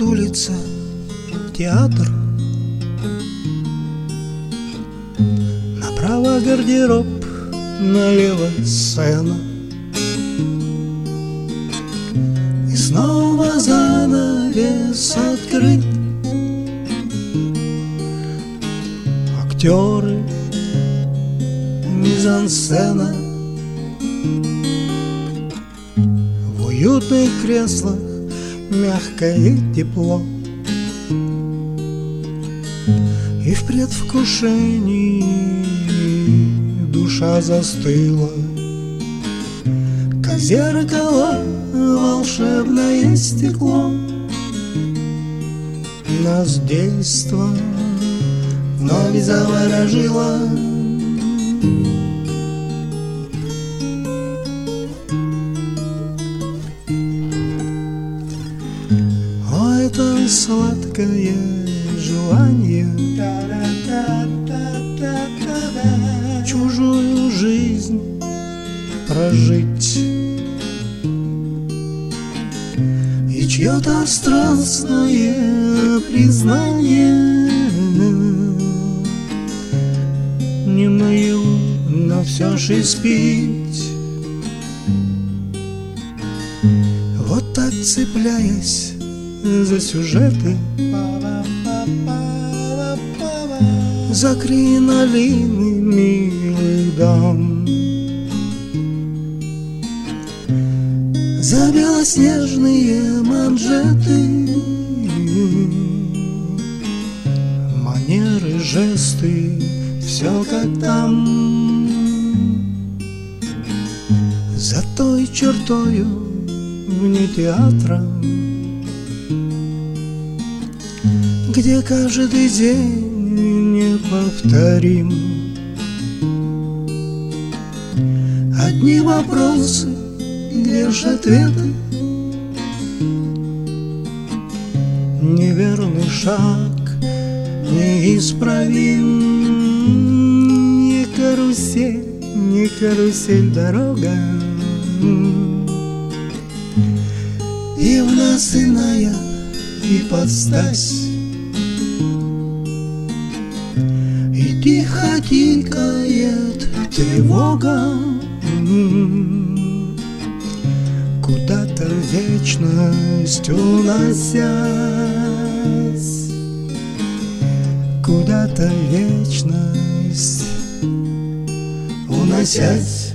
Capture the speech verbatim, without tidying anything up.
Вот улица, театр, направо гардероб, налево сцена, и снова занавес открыт. Актеры, мизансцена, в уютных креслах мягкое тепло, и в предвкушении душа застыла, как зеркало волшебное стекло. Нас действо вновь заворожило. О, это сладкое желание чужую жизнь прожить, и чье-то страстное признание не наяву, но все ж испить. Вот так, цепляясь за сюжеты, за кринолины милых дам, за белоснежные манжеты, манеры, жесты, все как там. За той чертою вне театра, где каждый день неповторим, одни вопросы, где ж ответы, неверный шаг неисправим. Не карусель, не карусель дорога, и в нас иная ипостась, и тихо тикает тревога, куда-то в вечность уносясь, куда-то в вечность уносясь.